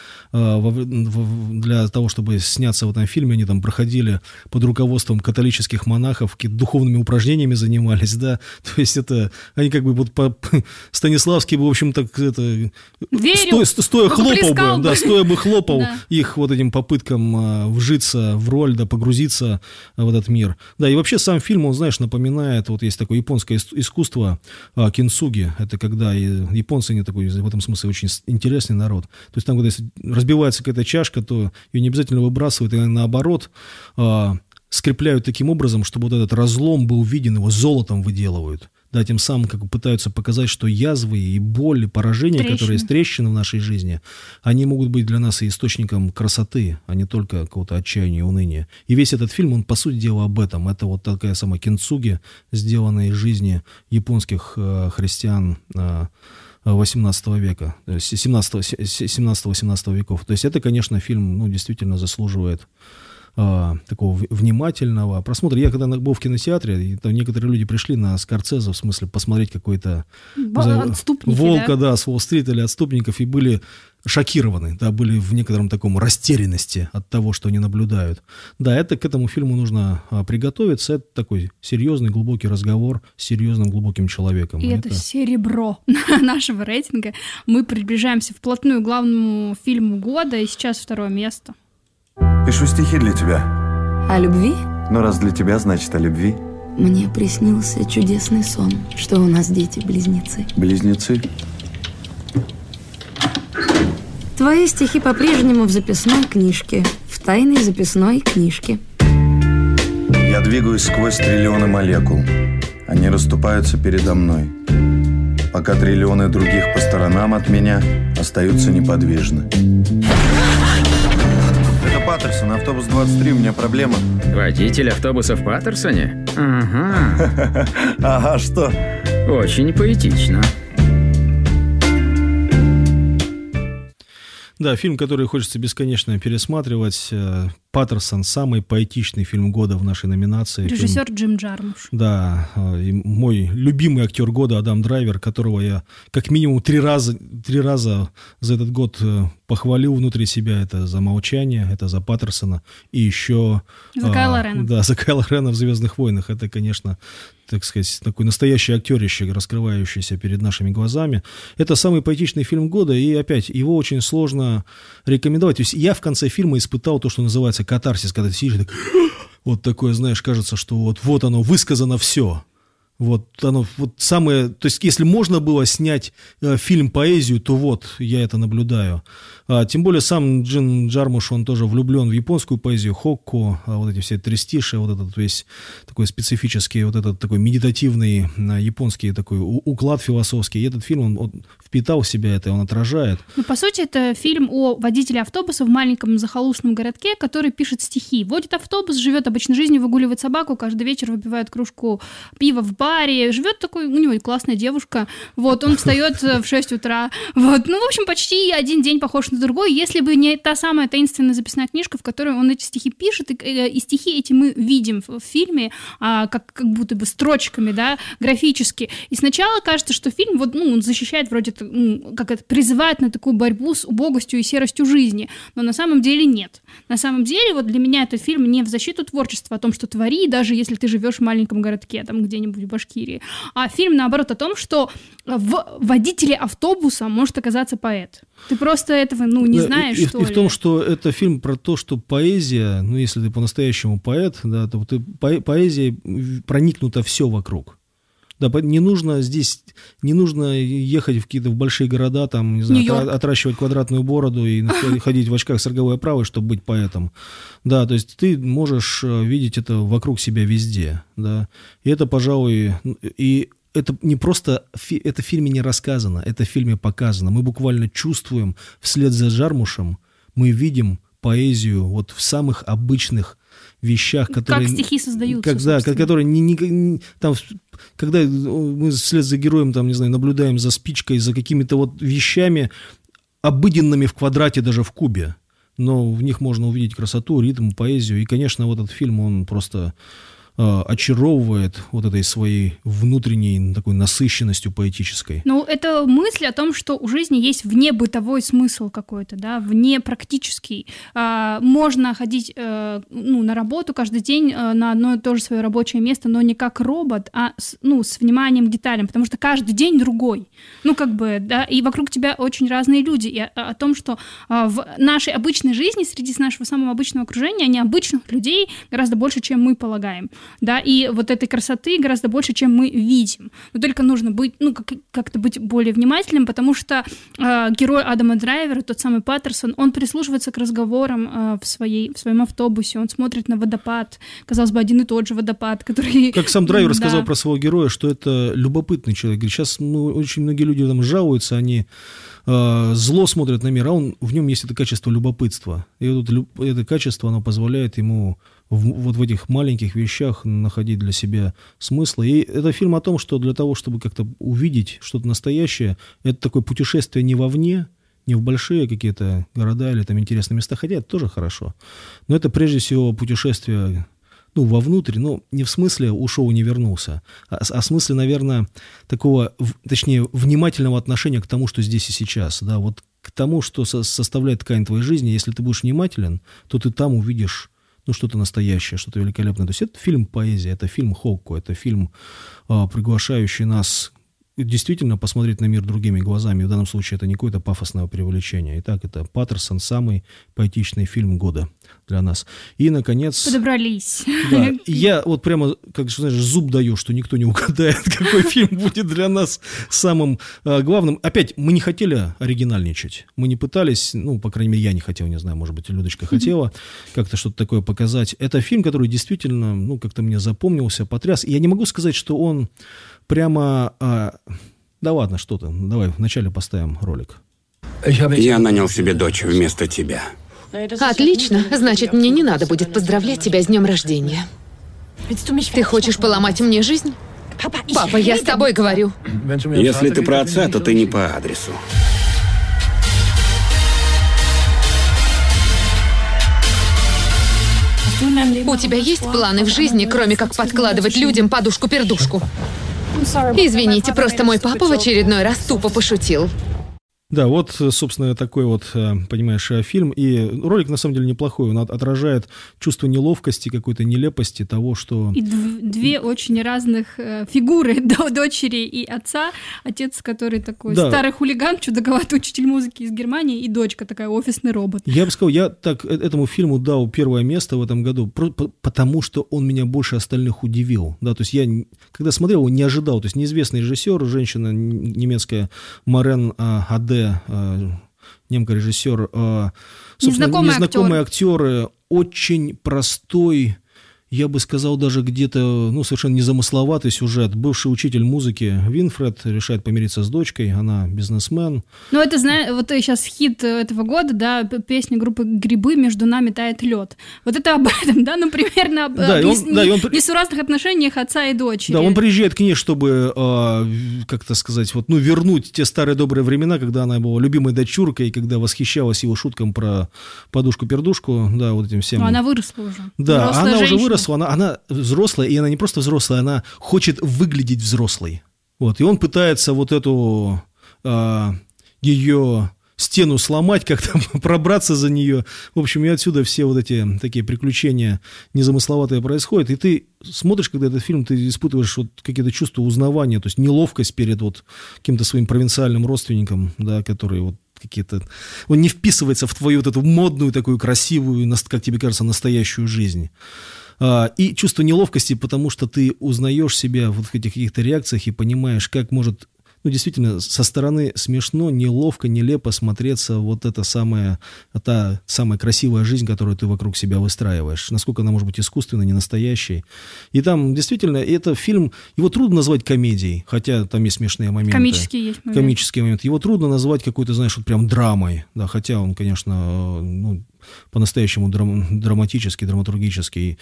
для того, чтобы сняться в этом фильме. Они там проходили под руководством католических монахов, какими-то духовными упражнениями занимались, да, то есть это, они как бы вот Станиславский бы, в общем, так это... Стоя хлопал бы, да, стоя бы хлопал их вот этим попыткам вжиться в роль, да, погрузиться в этот мир. Да, и вообще сам фильм, он, знаешь, напоминает, вот есть такое японское искусство кинцуги, это когда японцы, они такой, в этом смысле, очень интересный народ. То есть там, когда если разбивается какая-то чашка, то ее не обязательно выбрасывают, и наоборот, скрепляют таким образом, чтобы вот этот разлом был виден, его золотом выделывают. Да, тем самым как бы пытаются показать, что язвы и боль, и поражения, которые есть, трещины в нашей жизни, они могут быть для нас и источником красоты, а не только какого-то отчаяния и уныния. И весь этот фильм, он, по сути дела, об этом. Это вот такая самая кинцуги, сделанная из жизни японских христиан 18 века, 17-18 веков. То есть это, конечно, фильм, ну, действительно заслуживает такого внимательного просмотра. Я когда был в кинотеатре, и там некоторые люди пришли на Скорсезе, в смысле посмотреть какой-то Волка, да, с Уолл-стрит или Отступников, и были шокированы, да, были в некотором таком растерянности от того, что они наблюдают. Да, это к этому фильму нужно приготовиться. Это такой серьезный, глубокий разговор с серьезным, глубоким человеком. И это серебро нашего рейтинга. Мы приближаемся вплотную к главному фильму года, и сейчас второе место. Пишу стихи для тебя. О любви? Но раз для тебя, значит о любви. Мне приснился чудесный сон, что у нас дети-близнецы. Близнецы? Твои стихи по-прежнему в записной книжке. В тайной записной книжке. Я двигаюсь сквозь триллионы молекул. Они расступаются передо мной. Пока триллионы других по сторонам от меня остаются неподвижны. Это Паттерсон, автобус 23, у меня проблема. Водитель автобуса в Паттерсоне? Ага. Ага, что? Очень поэтично. Да, фильм, который хочется бесконечно пересматривать. «Паттерсон» — самый поэтичный фильм года в нашей номинации. Режиссер Джим Джармуш. Да, и мой любимый актер года Адам Драйвер, которого я как минимум три раза за этот год похвалил внутри себя. Это за «Молчание», это за «Паттерсона» и еще... За Кайло Рена. Да, за Кайло Рена в «Звездных войнах». Это, конечно, так сказать, такой настоящий актерище, раскрывающийся перед нашими глазами. Это самый поэтичный фильм года, и опять, его очень сложно рекомендовать. То есть я в конце фильма испытал то, что называется катарсис, когда ты сидишь и так, вот такое, знаешь, кажется, что вот оно, высказано все. Вот оно, вот самое, то есть если можно было снять фильм-поэзию, то вот, я это наблюдаю. Тем более сам Джим Джармуш, он тоже влюблен в японскую поэзию, хокку, вот эти все трестиши, вот этот весь такой специфический, вот этот такой медитативный японский такой уклад философский. И этот фильм, он впитал в себя это, он отражает. Ну, по сути, это фильм о водителе автобуса в маленьком захолустном городке, который пишет стихи. Водит автобус, живет обычной жизнью, выгуливает собаку, каждый вечер выпивает кружку пива в баре, живет такой, у него и классная девушка, вот, он встает в 6 утра, вот, ну, в общем, почти один день похож на другой, если бы не та самая таинственная записная книжка, в которой он эти стихи пишет, и стихи эти мы видим в фильме, как будто бы строчками, да, графически, и сначала кажется, что фильм, вот, ну, он защищает вроде, как это, призывает на такую борьбу с убогостью и серостью жизни, но на самом деле нет. На самом деле, вот для меня этот фильм не в защиту творчества, о том, что твори, даже если ты живешь в маленьком городке, там где-нибудь в Башкирии. А фильм, наоборот, о том, что в водителе автобуса может оказаться поэт. Ты просто этого, не знаешь, что ли? И в том, что это фильм про то, что поэзия, если ты по-настоящему поэт, да, то поэзия проникнута все вокруг. Да, не нужно ехать в большие города, там, не знаю, отращивать квадратную бороду и ходить в очках с роговой оправой, чтобы быть поэтом. Да, то есть ты можешь видеть это вокруг себя везде, да. И это, пожалуй, и это не просто, это в фильме не рассказано, это в фильме показано. Мы буквально чувствуем вслед за Джармушем, мы видим поэзию вот в самых обычных вещах, которые... Как стихи создаются. Которые там, когда мы вслед за героем, там, не знаю, наблюдаем за спичкой, за какими-то вот вещами, обыденными в квадрате, даже в кубе, но в них можно увидеть красоту, ритм, поэзию. И, конечно, вот этот фильм, он просто очаровывает вот этой своей внутренней такой насыщенностью поэтической. Это мысль о том, что у жизни есть внебытовой смысл какой-то, да, внепрактический. Можно ходить на работу каждый день на одно и то же свое рабочее место, но не как робот, а с вниманием к деталям, потому что каждый день другой. Да, и вокруг тебя очень разные люди. И о том, что в нашей обычной жизни, среди нашего самого обычного окружения, необычных людей гораздо больше, чем мы полагаем. Да, и вот этой красоты гораздо больше, чем мы видим. Но только нужно быть, как-то быть более внимательным, потому что герой Адама Драйвера, тот самый Паттерсон, он прислушивается к разговорам в своем автобусе, он смотрит на водопад, казалось бы, один и тот же водопад, который... Как сам Драйвер сказал про своего героя, что это любопытный человек. Говорит, сейчас очень многие люди там жалуются, они зло смотрят на мир, а в нем есть это качество любопытства. И вот это качество, оно позволяет ему вот в этих маленьких вещах находить для себя смысл. И это фильм о том, что для того, чтобы как-то увидеть что-то настоящее, это такое путешествие не вовне, не в большие какие-то города или там интересные места, хотя это тоже хорошо. Но это прежде всего путешествие вовнутрь, не в смысле ушел и не вернулся, а в смысле, наверное, внимательного отношения к тому, что здесь и сейчас, да, вот к тому, что составляет ткань твоей жизни. Если ты будешь внимателен, то ты там увидишь что-то настоящее, что-то великолепное. То есть это фильм поэзия, это фильм Хокку, это фильм, приглашающий нас действительно посмотреть на мир другими глазами. В данном случае это не какое-то пафосное преувеличение. Итак, это Паттерсон, самый поэтичный фильм года для нас. И, наконец... Подобрались. Да, я вот прямо, зуб даю, что никто не угадает, какой фильм будет для нас самым главным. Опять, мы не хотели оригинальничать. Мы не пытались, по крайней мере, я не хотел, не знаю, может быть, Людочка хотела как-то что-то такое показать. Это фильм, который действительно, как-то мне запомнился, потряс. И я не могу сказать, что он прямо... Да ладно, что-то. Давай вначале поставим ролик. Я нанял себе дочь вместо тебя. Отлично. Значит, мне не надо будет поздравлять тебя с днем рождения. Ты хочешь поломать мне жизнь? Папа, я с тобой говорю. Если ты про отца, то ты не по адресу. У тебя есть планы в жизни, кроме как подкладывать людям подушку-пердушку? Извините, просто мой папа в очередной раз тупо пошутил. Да, вот, собственно, такой вот, понимаешь, фильм. И ролик, на самом деле, неплохой. Он отражает чувство неловкости, какой-то нелепости того, что... И две очень разных фигуры дочери и отца. Отец, который такой старый хулиган, чудаковатый учитель музыки из Германии, и дочка такая офисный робот. Я бы сказал, я так этому фильму дал первое место в этом году, потому что он меня больше остальных удивил. Да, то есть я, когда смотрел, его не ожидал. То есть неизвестный режиссер, женщина немецкая, Марен Аде, немка-режиссер, незнакомые актеры, очень простой, я бы сказал, даже где-то, совершенно незамысловатый сюжет. Бывший учитель музыки Винфред решает помириться с дочкой, она бизнесмен. Это, знаешь, вот сейчас хит этого года, да, песня группы «Грибы», «Между нами тает лед». Вот это об этом, да, примерно об несуразных отношениях отца и дочери. Да, он приезжает к ней, чтобы, как-то сказать, вернуть те старые добрые времена, когда она была любимой дочуркой, и когда восхищалась его шуткам про подушку-пердушку, да, вот этим всем. Но она выросла уже. Да, взрослая она женщина. уже выросла. Она взрослая, и она не просто взрослая, она хочет выглядеть взрослой. Вот. И он пытается вот эту ее стену сломать, как-то пробраться за нее. В общем, и отсюда все вот эти такие приключения незамысловатые происходят. И ты смотришь, когда этот фильм, ты испытываешь вот какие-то чувства узнавания, то есть неловкость перед вот каким-то своим провинциальным родственником, да, который вот какие-то... Он не вписывается в твою вот эту модную, такую красивую, как тебе кажется, настоящую жизнь. И чувство неловкости, потому что ты узнаешь себя вот в этих каких-то реакциях и понимаешь, как может, ну, действительно, со стороны смешно, неловко, нелепо смотреться вот та самая красивая жизнь, которую ты вокруг себя выстраиваешь. Насколько она может быть искусственной, не настоящей. И там, действительно, это фильм, его трудно назвать комедией, хотя там есть смешные моменты. Комические есть моменты. Комические моменты. Его трудно назвать какой-то, знаешь, вот прям драмой, да, хотя он, конечно, ну, по-настоящему драматический, драматургический.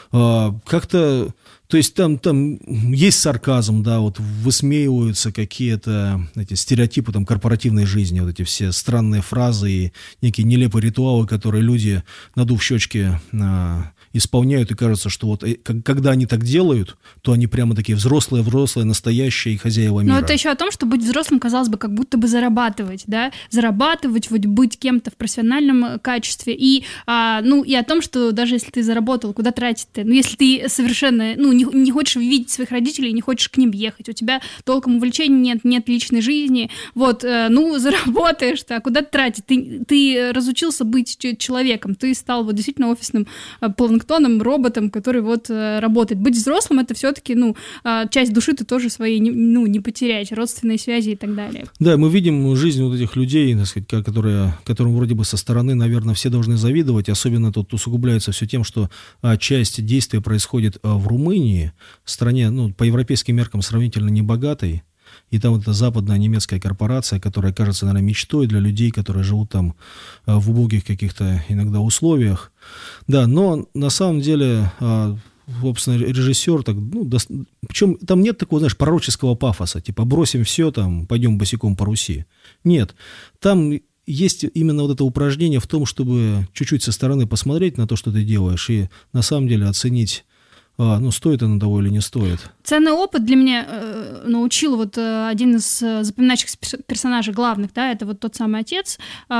Как-то, то есть там есть сарказм, да, вот высмеиваются какие-то эти стереотипы там корпоративной жизни, вот эти все странные фразы и некие нелепые ритуалы, которые люди, надув щечки, исполняют, и кажется, что вот когда они так делают, то они прямо такие взрослые, настоящие хозяева мира. Но это еще о том, что быть взрослым, казалось бы, как будто бы зарабатывать, да, зарабатывать, вот быть кем-то в профессиональном качестве, и, ну, и о том, что даже если ты заработал, куда тратить-то, ну, если ты совершенно, ну, не хочешь видеть своих родителей, не хочешь к ним ехать, у тебя толком увлечений нет личной жизни, вот, ну, заработаешь-то, а куда тратить? Ты разучился быть человеком, ты стал вот действительно офисным планктоном, роботом, который вот работает. Быть взрослым — это все-таки, ну, часть души ты тоже своей, ну, не потеряешь, родственные связи и так далее. Да, мы видим жизнь вот этих людей, так сказать, которым вроде бы со стороны, наверное, все должны завидовать, особенно тут усугубляется все тем, что часть действия происходит в Румынии, стране, ну, по европейским меркам сравнительно небогатой, и там вот эта западная немецкая корпорация, которая кажется, наверное, мечтой для людей, которые живут там в убогих каких-то иногда условиях. Да, но на самом деле, собственно, режиссер, так, ну, причем там нет такого, знаешь, пророческого пафоса, типа бросим все, там, пойдем босиком по Руси. Нет, там есть именно вот это упражнение в том, чтобы чуть-чуть со стороны посмотреть на то, что ты делаешь, и на самом деле оценить, ну, стоит оно того или не стоит. Ценный опыт для меня научил вот один из запоминающихся персонажей главных, да, это вот тот самый отец,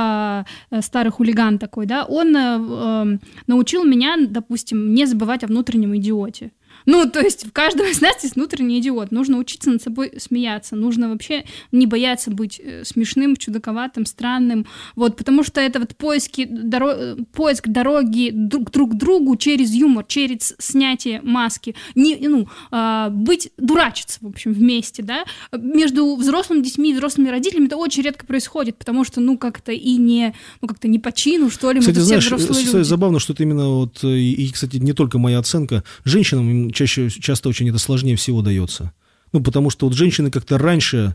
старый хулиган такой, да, он научил меня, допустим, не забывать о внутреннем идиоте. Ну, то есть в каждом из нас есть внутренний идиот. Нужно учиться над собой смеяться. Нужно вообще не бояться быть смешным, чудаковатым, странным. Вот, потому что это вот поиск дороги друг к другу через юмор, через снятие маски. Дурачиться, в общем, вместе, да. Между взрослыми детьми и взрослыми родителями это очень редко происходит, потому что, как-то не по чину, что ли, мы кстати, все знаешь, взрослые люди. Забавно, что это именно вот, и, кстати, не только моя оценка, женщинам часто очень это сложнее всего дается. Ну, потому что вот женщины как-то раньше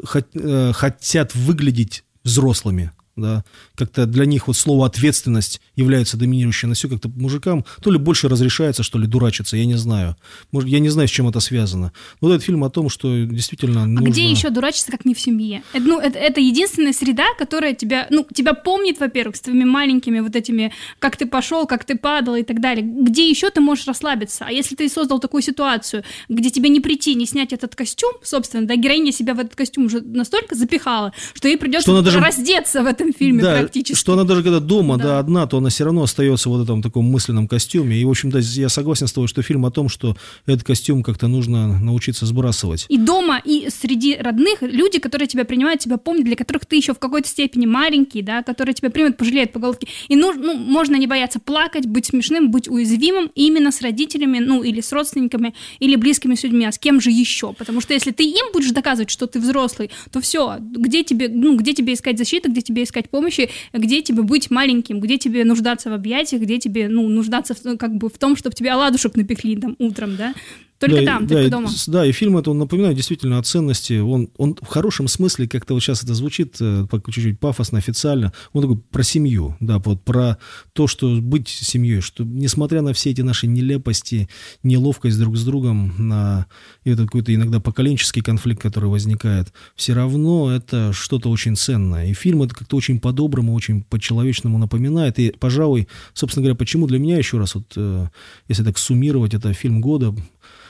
хотят выглядеть взрослыми, да, как-то для них вот слово «ответственность» является доминирующей на все, как-то мужикам то ли больше разрешается, что ли, дурачиться, я не знаю. Может, я не знаю, с чем это связано. Но этот фильм о том, что действительно нужно... А где еще дурачиться, как не в семье? Это единственная среда, которая тебя помнит, во-первых, с твоими маленькими вот этими, как ты пошел, как ты падал и так далее. Где еще ты можешь расслабиться? А если ты создал такую ситуацию, где тебе не прийти, не снять этот костюм, собственно, да, героиня себя в этот костюм уже настолько запихала, что ей придется раздеться в этом фильме, да, практически. Что она даже когда дома, да, одна, то она все равно остается вот в этом таком мысленном костюме. И, в общем-то, я согласен с тобой, что фильм о том, что этот костюм как-то нужно научиться сбрасывать. И дома, и среди родных люди, которые тебя принимают, тебя помнят, для которых ты еще в какой-то степени маленький, да, которые тебя примут, пожалеют по головке. И можно не бояться плакать, быть смешным, быть уязвимым именно с родителями, или с родственниками, или близкими с людьми. А с кем же еще? Потому что если ты им будешь доказывать, что ты взрослый, то все, где тебе искать защиты, где тебе искать помощи, где тебе быть маленьким, где тебе нуждаться в объятиях, где тебе нуждаться в том, чтобы тебе оладушек напекли там утром, да? Только только дома. Да, и фильм это, он напоминает действительно о ценности. Он в хорошем смысле, как-то вот сейчас это звучит чуть-чуть пафосно, официально, он такой про семью, да, вот про то, что быть семьей, что несмотря на все эти наши нелепости, неловкость друг с другом, и это какой-то иногда поколенческий конфликт, который возникает, все равно это что-то очень ценное. И фильм это как-то очень по-доброму, очень по-человечному напоминает. И, пожалуй, собственно говоря, почему для меня еще раз, вот, если так суммировать, это фильм года,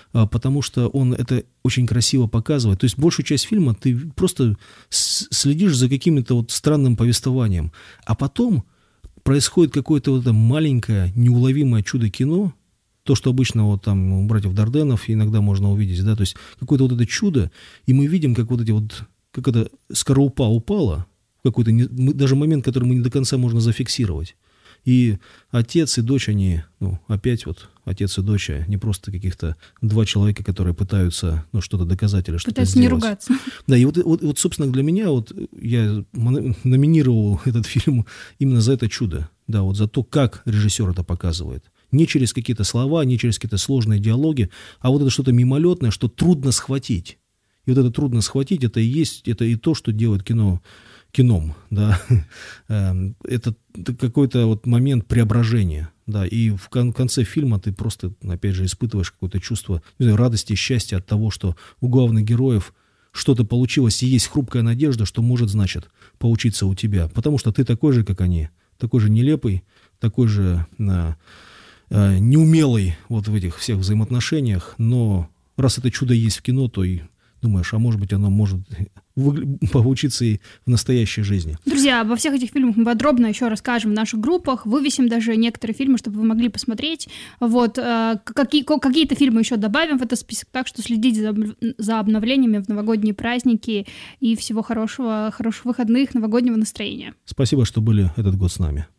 потому что он это очень красиво показывает. То есть большую часть фильма ты просто следишь за каким-то вот странным повествованием, а потом происходит какое-то вот это маленькое, неуловимое чудо кино, то, что обычно вот там у братьев Дарденов иногда можно увидеть, да, то есть какое-то вот это чудо, и мы видим, как вот эти вот, как это скорлупа упала, какой-то даже момент, который мы не до конца можно зафиксировать. И отец и дочь, они, опять вот отец и дочь, не просто каких-то два человека, которые пытаются, что-то доказать или что-то пытаются сделать. Не ругаться. Да, и вот, собственно, для меня, вот я номинировал этот фильм именно за это чудо, да, вот за то, как режиссер это показывает. Не через какие-то слова, не через какие-то сложные диалоги, а вот это что-то мимолетное, что трудно схватить. И вот это трудно схватить, это и то, что делает кино кином, да, это какой-то вот момент преображения, да, и в конце фильма ты просто, опять же, испытываешь какое-то чувство, не знаю, радости и счастья от того, что у главных героев что-то получилось, и есть хрупкая надежда, что может, значит, получиться у тебя, потому что ты такой же, как они, такой же нелепый, такой же неумелый вот в этих всех взаимоотношениях, но раз это чудо есть в кино, то и думаешь, а может быть, оно может получиться и в настоящей жизни. Друзья, обо всех этих фильмах мы подробно еще расскажем в наших группах, вывесим даже некоторые фильмы, чтобы вы могли посмотреть. Вот, какие-то фильмы еще добавим в этот список, так что следите за обновлениями в новогодние праздники и всего хороших выходных, новогоднего настроения. Спасибо, что были этот год с нами.